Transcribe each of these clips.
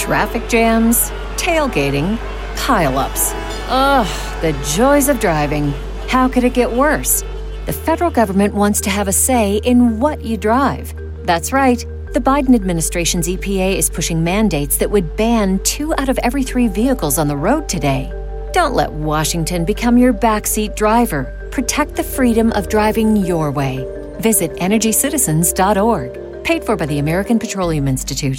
Traffic jams, tailgating, pile-ups. Ugh, the joys of driving. How could it get worse? The federal government wants to have a say in what you drive. That's right. The Biden administration's EPA is pushing mandates that would ban 2 out of every 3 vehicles on the road today. Don't let Washington become your backseat driver. Protect the freedom of driving your way. Visit EnergyCitizens.org. Paid for by the American Petroleum Institute.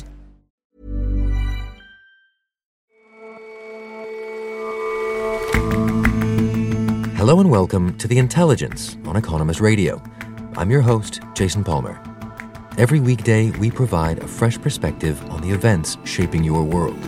Hello and welcome to The Intelligence on Economist Radio. I'm your host, Jason Palmer. Every weekday, we provide a fresh perspective on the events shaping your world.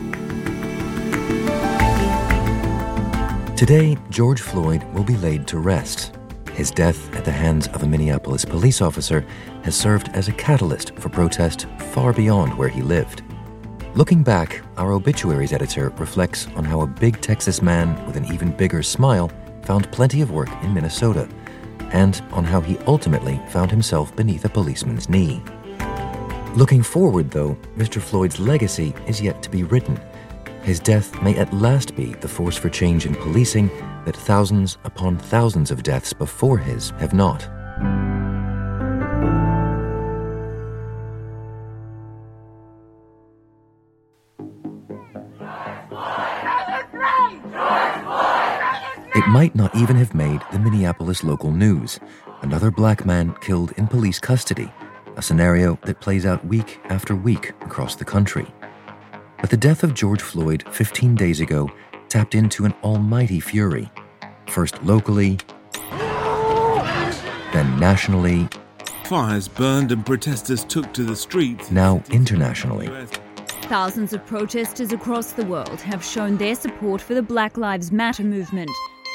Today, George Floyd will be laid to rest. His death at the hands of a Minneapolis police officer has served as a catalyst for protest far beyond where he lived. Looking back, our obituaries editor reflects on how a big Texas man with an even bigger smile found plenty of work in Minnesota, and on how he ultimately found himself beneath a policeman's knee. Looking forward, though, Mr. Floyd's legacy is yet to be written. His death may at last be the force for change in policing that thousands upon thousands of deaths before his have not. It might not even have made the Minneapolis local news. Another black man killed in police custody, a scenario that plays out week after week across the country. But the death of George Floyd 15 days ago tapped into an almighty fury. First locally, then nationally. Fires burned and protesters took to the streets. Now internationally. Thousands of protesters across the world have shown their support for the Black Lives Matter movement.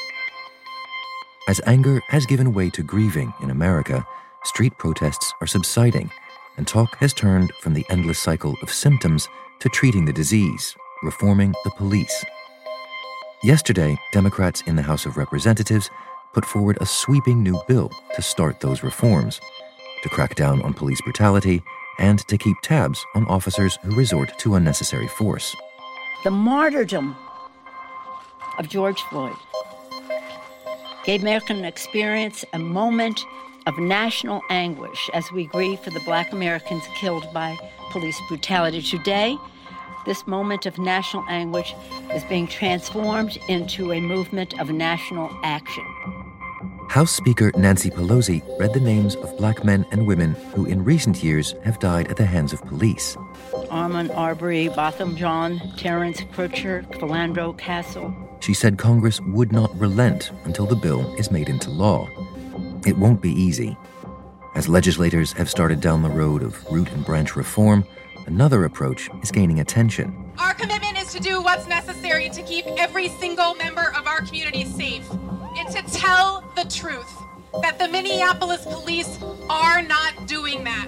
As anger has given way to grieving in America, street protests are subsiding, and talk has turned from the endless cycle of symptoms to treating the disease, reforming the police. Yesterday, Democrats in the House of Representatives put forward a sweeping new bill to start those reforms, to crack down on police brutality, and to keep tabs on officers who resort to unnecessary force. The martyrdom of George Floyd gave American experience a moment of national anguish as we grieve for the Black Americans killed by police brutality. Today, this moment of national anguish is being transformed into a movement of national action. House Speaker Nancy Pelosi read the names of black men and women who in recent years have died at the hands of police. Ahmaud Arbery, Botham Jean, Terrence Crutcher, Philando Castile. She said Congress would not relent until the bill is made into law. It won't be easy. As legislators have started down the road of root and branch reform, another approach is gaining attention. Our commitment is to do what's necessary to keep every single member of our community safe and to tell the truth that the Minneapolis police are not doing that.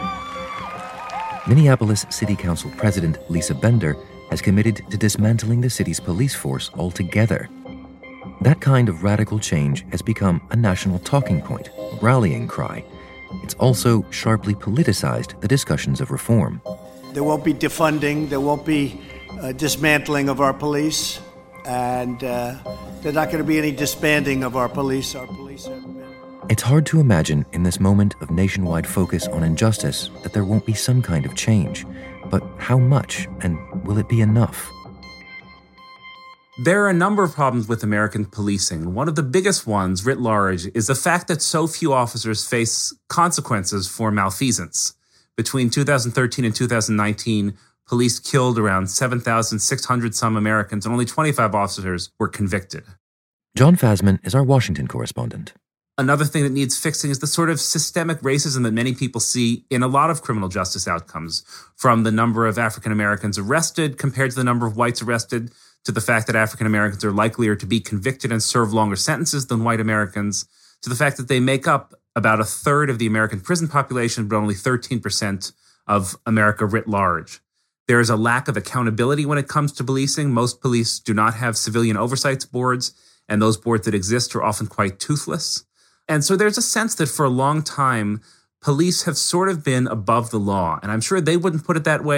Minneapolis City Council President Lisa Bender has committed to dismantling the city's police force altogether. That kind of radical change has become a national talking point, a rallying cry. It's also sharply politicized the discussions of reform. There won't be defunding, there won't be dismantling of our police, and there's not going to be any disbanding of our police. Our police have been... It's hard to imagine in this moment of nationwide focus on injustice that there won't be some kind of change. But how much, and will it be enough? There are a number of problems with American policing. One of the biggest ones, writ large, is the fact that so few officers face consequences for malfeasance. Between 2013 and 2019, police killed around 7,600 some Americans, and only 25 officers were convicted. John Fasman is our Washington correspondent. Another thing that needs fixing is the sort of systemic racism that many people see in a lot of criminal justice outcomes, from the number of African Americans arrested compared to the number of whites arrested, to the fact that African Americans are likelier to be convicted and serve longer sentences than white Americans, to the fact that they make up about a third of the American prison population, but only 13% of America writ large. There is a lack of accountability when it comes to policing. Most police do not have civilian oversight boards, and those boards that exist are often quite toothless. And so there's a sense that for a long time, police have sort of been above the law. And I'm sure they wouldn't put it that way,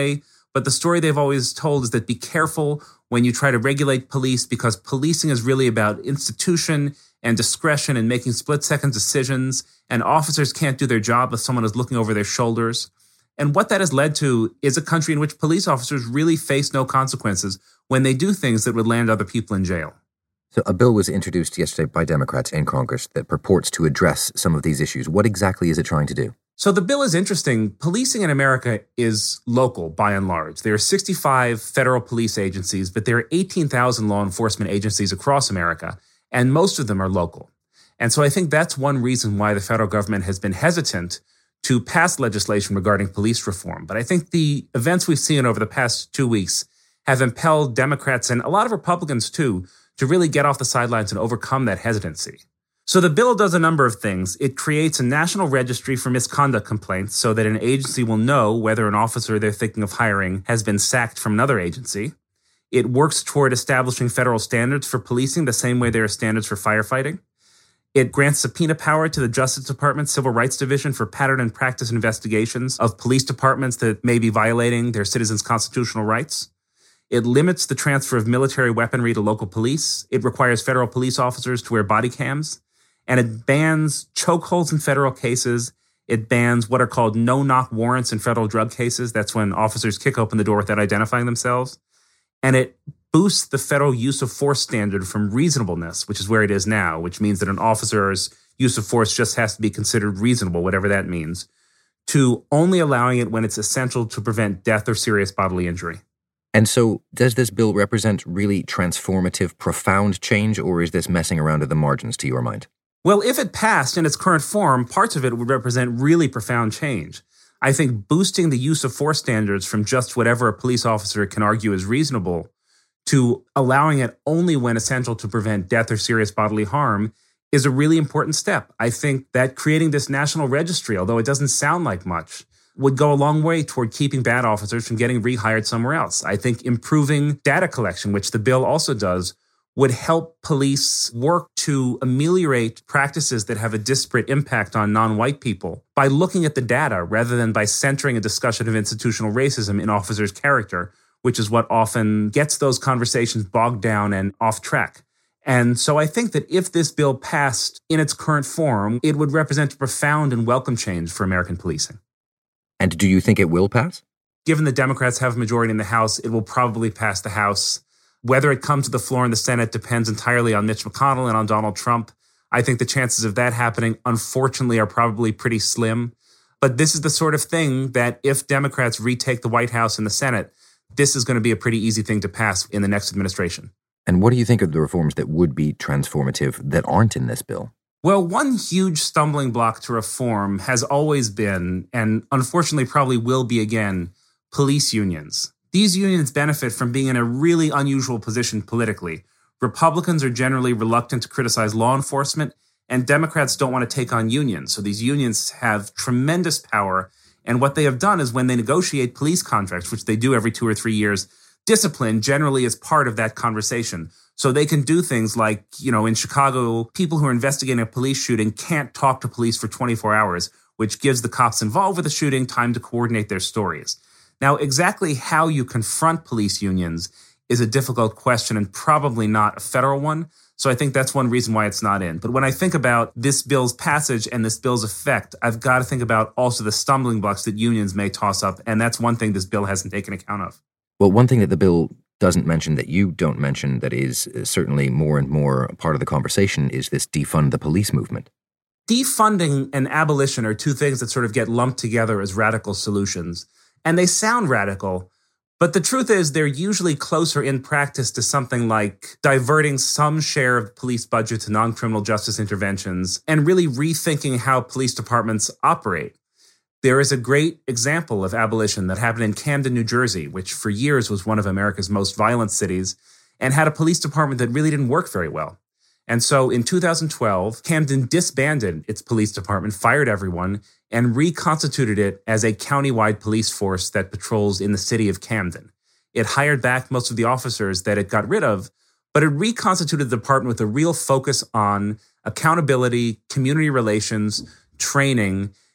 But the story they've always told is that be careful when you try to regulate police, because policing is really about institution and discretion and making split-second decisions, and officers can't do their job if someone is looking over their shoulders. And what that has led to is a country in which police officers really face no consequences when they do things that would land other people in jail. So a bill was introduced yesterday by Democrats in Congress that purports to address some of these issues. What exactly is it trying to do? So the bill is interesting. Policing in America is local, by and large. There are 65 federal police agencies, but there are 18,000 law enforcement agencies across America, and most of them are local. And so I think that's one reason why the federal government has been hesitant to pass legislation regarding police reform. But I think the events we've seen over the past 2 weeks have impelled Democrats, and a lot of Republicans too, to really get off the sidelines and overcome that hesitancy. So the bill does a number of things. It creates a national registry for misconduct complaints so that an agency will know whether an officer they're thinking of hiring has been sacked from another agency. It works toward establishing federal standards for policing the same way there are standards for firefighting. It grants subpoena power to the Justice Department Civil Rights Division for pattern and practice investigations of police departments that may be violating their citizens' constitutional rights. It limits the transfer of military weaponry to local police. It requires federal police officers to wear body cams. And it bans chokeholds in federal cases. It bans what are called no-knock warrants in federal drug cases. That's when officers kick open the door without identifying themselves. And it boosts the federal use of force standard from reasonableness, which is where it is now, which means that an officer's use of force just has to be considered reasonable, whatever that means, to only allowing it when it's essential to prevent death or serious bodily injury. And so does this bill represent really transformative, profound change, or is this messing around at the margins to your mind? Well, if it passed in its current form, parts of it would represent really profound change. I think boosting the use of force standards from just whatever a police officer can argue is reasonable to allowing it only when essential to prevent death or serious bodily harm is a really important step. I think that creating this national registry, although it doesn't sound like much, would go a long way toward keeping bad officers from getting rehired somewhere else. I think improving data collection, which the bill also does, would help police work to ameliorate practices that have a disparate impact on non-white people by looking at the data rather than by centering a discussion of institutional racism in officers' character, which is what often gets those conversations bogged down and off track. And so I think that if this bill passed in its current form, it would represent a profound and welcome change for American policing. And do you think it will pass? Given the Democrats have a majority in the House, it will probably pass the House. Whether it comes to the floor in the Senate depends entirely on Mitch McConnell and on Donald Trump. I think the chances of that happening, unfortunately, are probably pretty slim. But this is the sort of thing that if Democrats retake the White House and the Senate, this is going to be a pretty easy thing to pass in the next administration. And what do you think of the reforms that would be transformative that aren't in this bill? Well, one huge stumbling block to reform has always been, and unfortunately probably will be again, police unions. These unions benefit from being in a really unusual position politically. Republicans are generally reluctant to criticize law enforcement, and Democrats don't want to take on unions. So these unions have tremendous power. And what they have done is when they negotiate police contracts, which they do every 2 or 3 years, discipline generally is part of that conversation. So they can do things like, in Chicago, people who are investigating a police shooting can't talk to police for 24 hours, which gives the cops involved with the shooting time to coordinate their stories. Now, exactly how you confront police unions is a difficult question and probably not a federal one. So I think that's one reason why it's not in. But when I think about this bill's passage and this bill's effect, I've got to think about also the stumbling blocks that unions may toss up. And that's one thing this bill hasn't taken account of. Well, one thing that the bill doesn't mention, that you don't mention, that is certainly more and more part of the conversation is this defund the police movement. Defunding and abolition are two things that sort of get lumped together as radical solutions. And they sound radical, but the truth is they're usually closer in practice to something like diverting some share of police budget to non-criminal justice interventions and really rethinking how police departments operate. There is a great example of abolition that happened in Camden, New Jersey, which for years was one of America's most violent cities and had a police department that really didn't work very well. And so in 2012, Camden disbanded its police department, fired everyone, and reconstituted it as a countywide police force that patrols in the city of Camden. It hired back most of the officers that it got rid of, but it reconstituted the department with a real focus on accountability, community relations, training,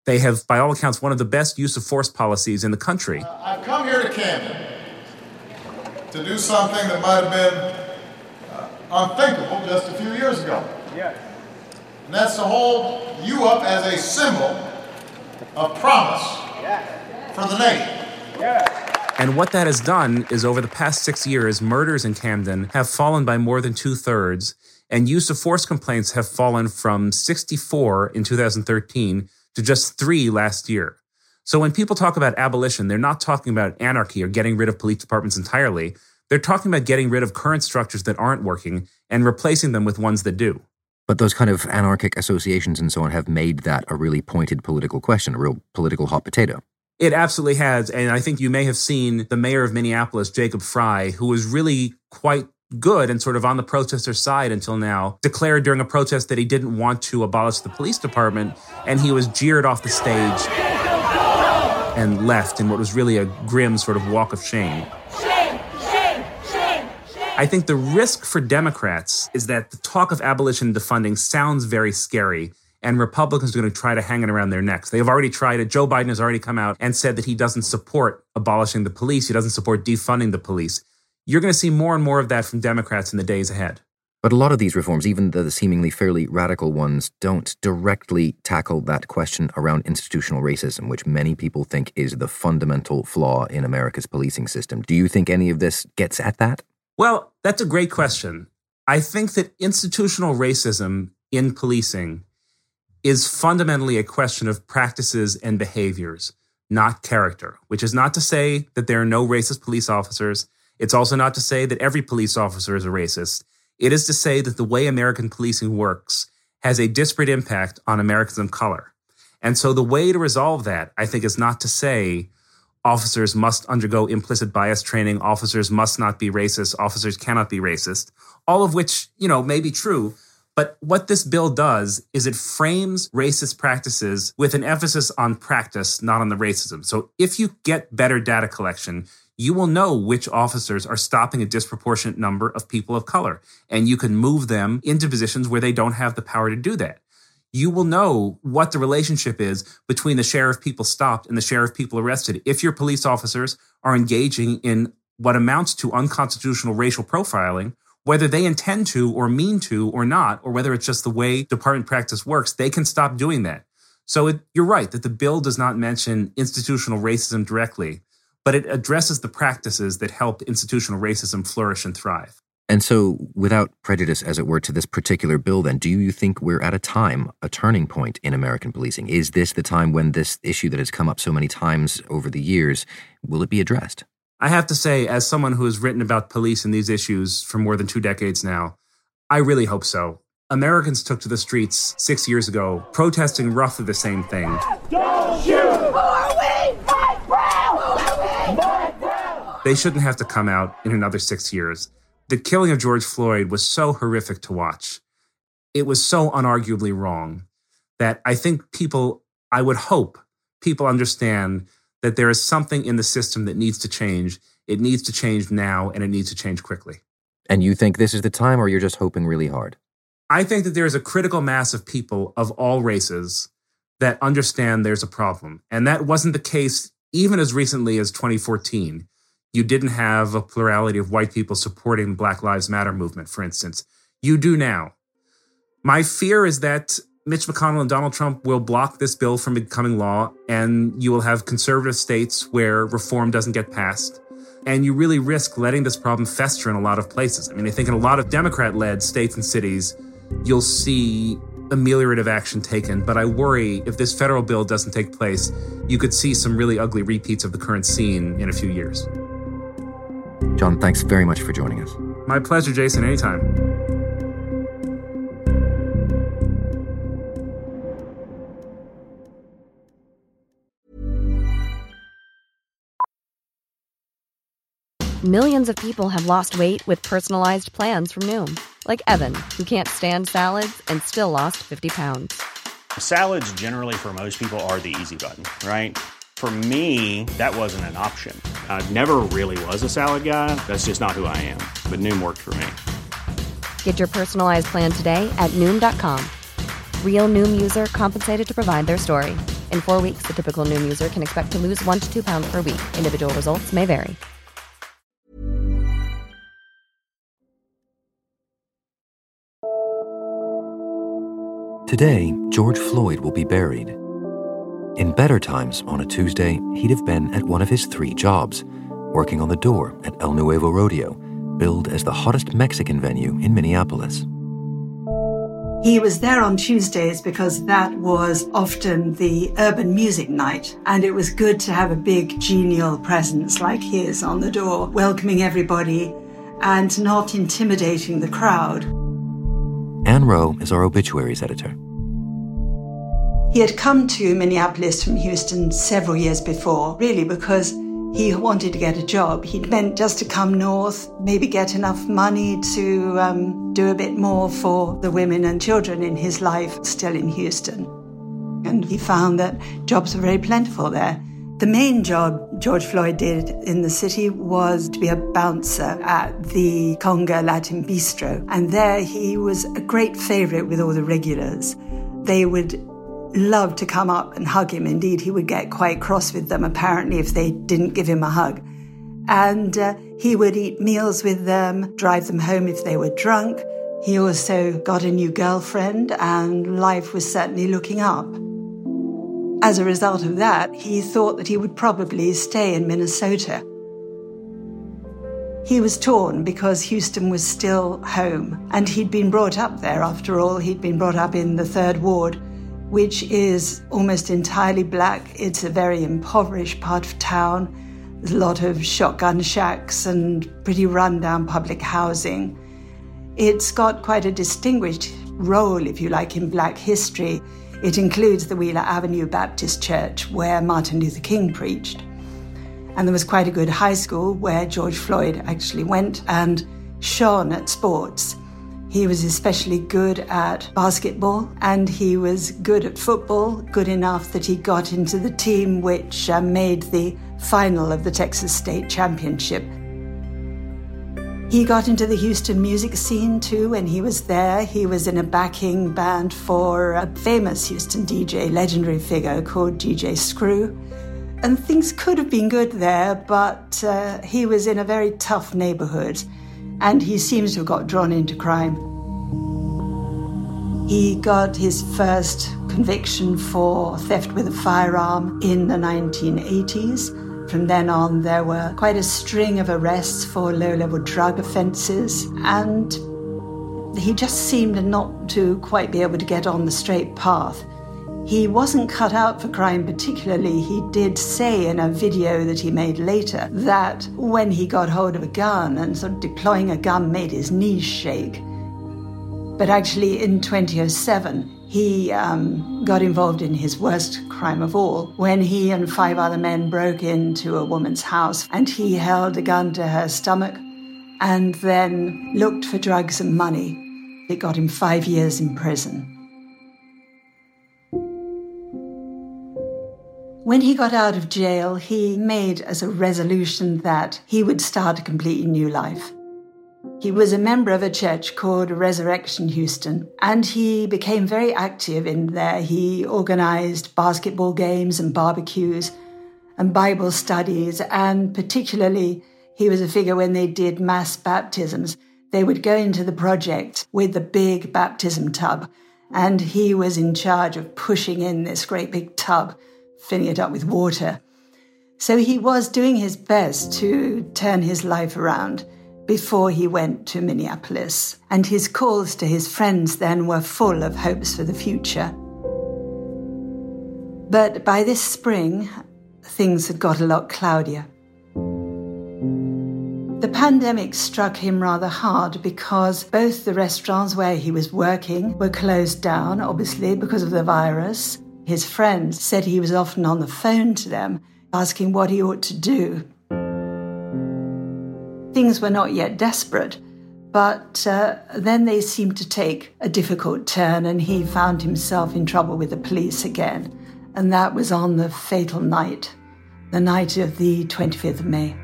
They have, by all accounts, one of the best use of force policies in the country. I've come here to Camden to do something that might have been unthinkable just a few years ago. Yes. And that's to hold you up as a symbol of promise for the nation. Yes. And what that has done is over the past 6 years, murders in Camden have fallen by more than 2/3, and use of force complaints have fallen from 64 in 2013 to just 3 last year. So when people talk about abolition, they're not talking about anarchy or getting rid of police departments entirely. They're talking about getting rid of current structures that aren't working and replacing them with ones that do. But those kind of anarchic associations and so on have made that a really pointed political question, a real political hot potato. It absolutely has. And I think you may have seen the mayor of Minneapolis, Jacob Frey, who was really quite good and sort of on the protester side until now, declared during a protest that he didn't want to abolish the police department, and he was jeered off the stage and left in what was really a grim sort of walk of shame. I think the risk for Democrats is that the talk of abolition and defunding sounds very scary, and Republicans are going to try to hang it around their necks. They have already tried it. Joe Biden has already come out and said that he doesn't support abolishing the police. He doesn't support defunding the police. You're going to see more and more of that from Democrats in the days ahead. But a lot of these reforms, even the seemingly fairly radical ones, don't directly tackle that question around institutional racism, which many people think is the fundamental flaw in America's policing system. Do you think any of this gets at that? Well, that's a great question. I think that institutional racism in policing is fundamentally a question of practices and behaviors, not character, which is not to say that there are no racist police officers. It's also not to say that every police officer is a racist. It is to say that the way American policing works has a disparate impact on Americans of color. And so the way to resolve that, I think, is not to say officers must undergo implicit bias training, officers must not be racist, officers cannot be racist, all of which, may be true. But what this bill does is it frames racist practices with an emphasis on practice, not on the racism. So if you get better data collection, you will know which officers are stopping a disproportionate number of people of color, and you can move them into positions where they don't have the power to do that. You will know what the relationship is between the share of people stopped and the share of people arrested. If your police officers are engaging in what amounts to unconstitutional racial profiling, whether they intend to or mean to or not, or whether it's just the way department practice works, they can stop doing that. So you're right that the bill does not mention institutional racism directly, but it addresses the practices that help institutional racism flourish and thrive. And so, without prejudice, as it were, to this particular bill, then, do you think we're at a turning point in American policing? Is this the time when this issue that has come up so many times over the years, will it be addressed? I have to say, as someone who has written about police and these issues for more than 2 decades now, I really hope so. Americans took to the streets 6 years ago, protesting roughly the same thing. Don't shoot! Who are we? Mike Brown! Mike Brown! They shouldn't have to come out in another 6 years. The killing of George Floyd was so horrific to watch. It was so unarguably wrong that I think I would hope people understand that there is something in the system that needs to change. It needs to change now, and it needs to change quickly. And you think this is the time, or you're just hoping really hard? I think that there is a critical mass of people of all races that understand there's a problem. And that wasn't the case even as recently as 2014. You didn't have a plurality of white people supporting the Black Lives Matter movement, for instance. You do now. My fear is that Mitch McConnell and Donald Trump will block this bill from becoming law, and you will have conservative states where reform doesn't get passed. And you really risk letting this problem fester in a lot of places. I mean, I think in a lot of Democrat-led states and cities, you'll see ameliorative action taken. But I worry if this federal bill doesn't take place, you could see some really ugly repeats of the current scene in a few years. John, thanks very much for joining us. My pleasure, Jason, anytime. Millions of people have lost weight with personalized plans from Noom. Like Evan, who can't stand salads and still lost 50 pounds. Salads generally for most people are the easy button, right? For me, that wasn't an option. I never really was a salad guy. That's just not who I am. But Noom worked for me. Get your personalized plan today at Noom.com. Real Noom user compensated to provide their story. In 4 weeks, the typical Noom user can expect to lose 1 to 2 pounds per week. Individual results may vary. Today, George Floyd will be buried. In better times, on a Tuesday, he'd have been at one of his 3 jobs, working on the door at El Nuevo Rodeo, billed as the hottest Mexican venue in Minneapolis. He was there on Tuesdays because that was often the urban music night, and it was good to have a big, genial presence like his on the door, welcoming everybody and not intimidating the crowd. Ann Rowe is our obituaries editor. He had come to Minneapolis from Houston several years before, really because he wanted to get a job. He'd meant just to come north, maybe get enough money to do a bit more for the women and children in his life still in Houston. And he found that jobs were very plentiful there. The main job George Floyd did in the city was to be a bouncer at the Conga Latin Bistro. And there he was a great favorite with all the regulars. They would love to come up and hug him. Indeed, he would get quite cross with them, apparently, if they didn't give him a hug. And he would eat meals with them, drive them home if they were drunk. He also got a new girlfriend, and life was certainly looking up. As a result of that, he thought that he would probably stay in Minnesota. He was torn because Houston was still home, and he'd been brought up there. After all, he'd been brought up in the 3rd Ward, which is almost entirely black. It's a very impoverished part of town. There's a lot of shotgun shacks and pretty rundown public housing. It's got quite a distinguished role, if you like, in black history. It includes the Wheeler Avenue Baptist Church, where Martin Luther King preached. And there was quite a good high school where George Floyd actually went and shone at sports. He was especially good at basketball, and he was good at football, good enough that he got into the team which made the final of the Texas State Championship. He got into the Houston music scene too when he was there. He was in a backing band for a famous Houston DJ, legendary figure called DJ Screw. And things could have been good there, but he was in a very tough neighborhood, and he seems to have got drawn into crime. He got his first conviction for theft with a firearm in the 1980s. From then on, there were quite a string of arrests for low-level drug offences, and he just seemed not to quite be able to get on the straight path. He wasn't cut out for crime particularly. He did say in a video that he made later that when he got hold of a gun and sort of deploying a gun made his knees shake. But actually in 2007, he got involved in his worst crime of all, when he and 5 other men broke into a woman's house and he held a gun to her stomach and then looked for drugs and money. It got him 5 years in prison. When he got out of jail, he made as a resolution that he would start a completely new life. He was a member of a church called Resurrection Houston, and he became very active in there. He organized basketball games and barbecues and Bible studies, and particularly he was a figure when they did mass baptisms. They would go into the project with the big baptism tub, and he was in charge of pushing in this great big tub, filling it up with water. So he was doing his best to turn his life around before he went to Minneapolis. And his calls to his friends then were full of hopes for the future. But by this spring, things had got a lot cloudier. The pandemic struck him rather hard because both the restaurants where he was working were closed down, obviously, because of the virus. His friends said he was often on the phone to them, asking what he ought to do. Things were not yet desperate, but then they seemed to take a difficult turn, and he found himself in trouble with the police again. And that was on the fatal night, the night of the 25th of May.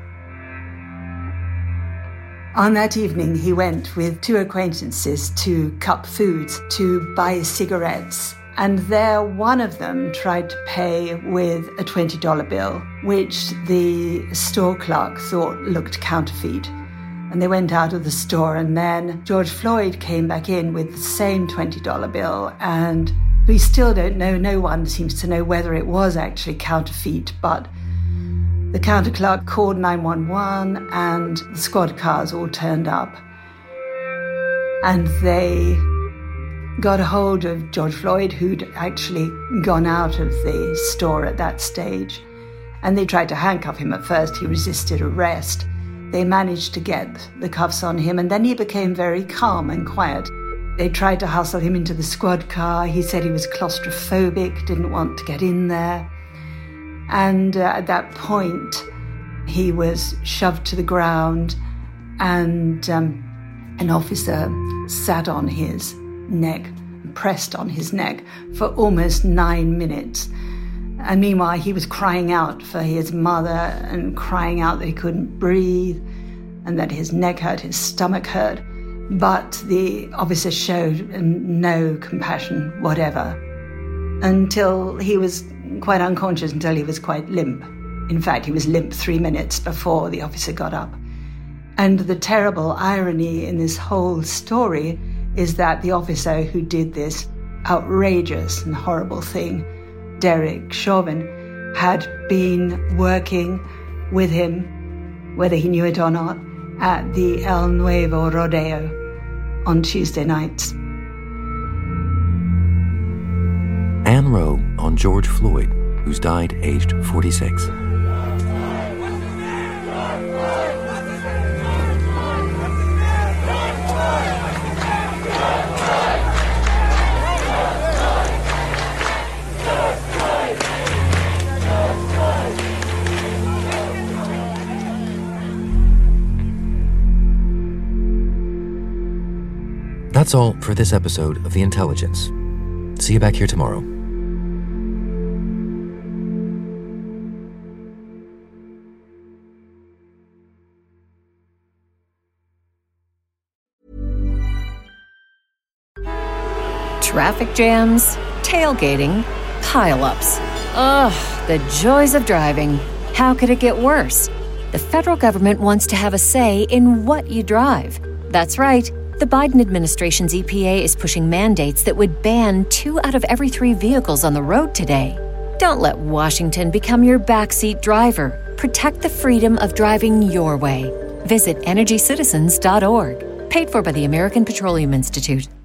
On that evening, he went with 2 acquaintances to Cup Foods to buy cigarettes And there, one of them tried to pay with a $20 bill, which the store clerk thought looked counterfeit. And they went out of the store, and then George Floyd came back in with the same $20 bill, and we still don't know, no one seems to know whether it was actually counterfeit, but the counter clerk called 911 and the squad cars all turned up. And they got a hold of George Floyd, who'd actually gone out of the store at that stage. And they tried to handcuff him at first. He resisted arrest. They managed to get the cuffs on him, and then he became very calm and quiet. They tried to hustle him into the squad car. He said he was claustrophobic, didn't want to get in there. And at that point, he was shoved to the ground, and an officer sat on his neck, pressed on his neck for almost 9 minutes. And meanwhile, he was crying out for his mother and crying out that he couldn't breathe and that his neck hurt, his stomach hurt. But the officer showed no compassion whatever until he was quite unconscious, until he was quite limp. In fact, he was limp 3 minutes before the officer got up. And the terrible irony in this whole story is that the officer who did this outrageous and horrible thing, Derek Chauvin, had been working with him, whether he knew it or not, at the El Nuevo Rodeo on Tuesday nights. Ann Rowe on George Floyd, who's died aged 46. That's all for this episode of The Intelligence. See you back here tomorrow. Traffic jams, tailgating, pile-ups. Ugh, the joys of driving. How could it get worse? The federal government wants to have a say in what you drive. That's right. The Biden administration's EPA is pushing mandates that would ban 2 out of every 3 vehicles on the road today. Don't let Washington become your backseat driver. Protect the freedom of driving your way. Visit EnergyCitizens.org. Paid for by the American Petroleum Institute.